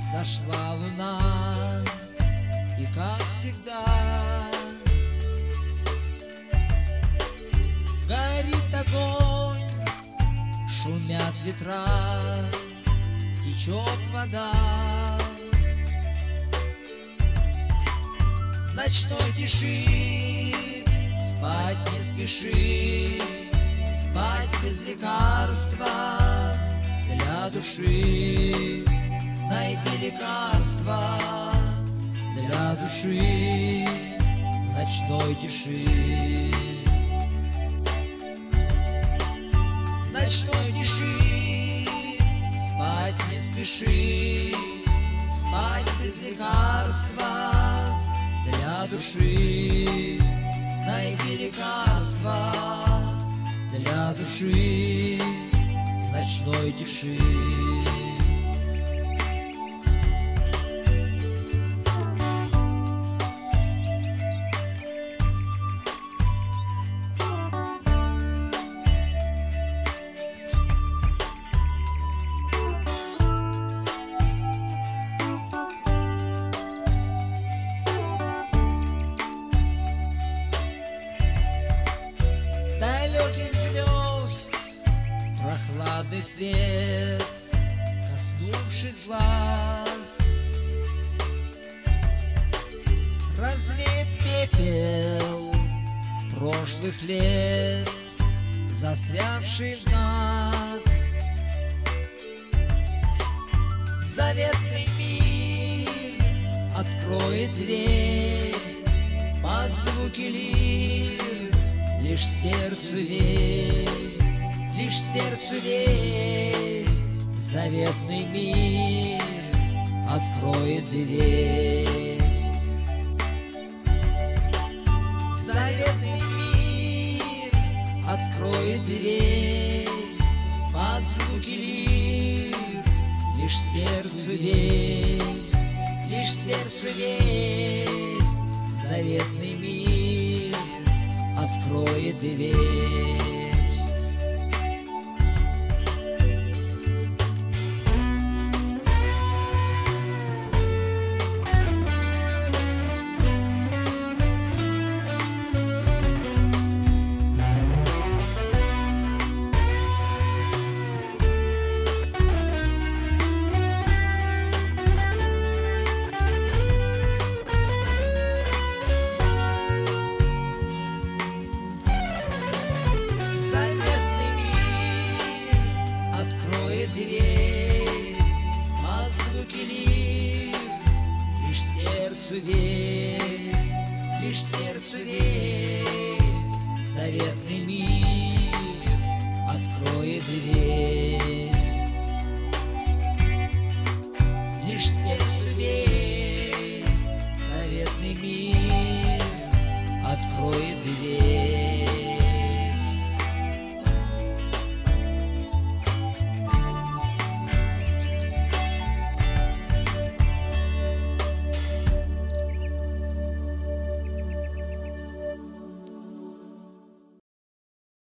Зашла луна, и как всегда горит огонь, шумят ветра, течет вода. В ночной тиши спать не спеши, спать без лекарства для души. Найди лекарства для души в ночной тиши. В ночной тиши спать не спеши, спать без лекарства для души. Найди лекарства для души в ночной тиши. Далеких звезд прохладный свет, коснувшись глаз, развеет пепел прошлых лет, застрявший в нас. Заветный мир откроет дверь под звуки лир. Лишь сердцу верь, лишь сердцу верь, заветный мир откроет дверь. Заветный мир откроет дверь под звуки лир. Лишь сердцу верь, лишь сердцу верь, заветный мир откроет дверь.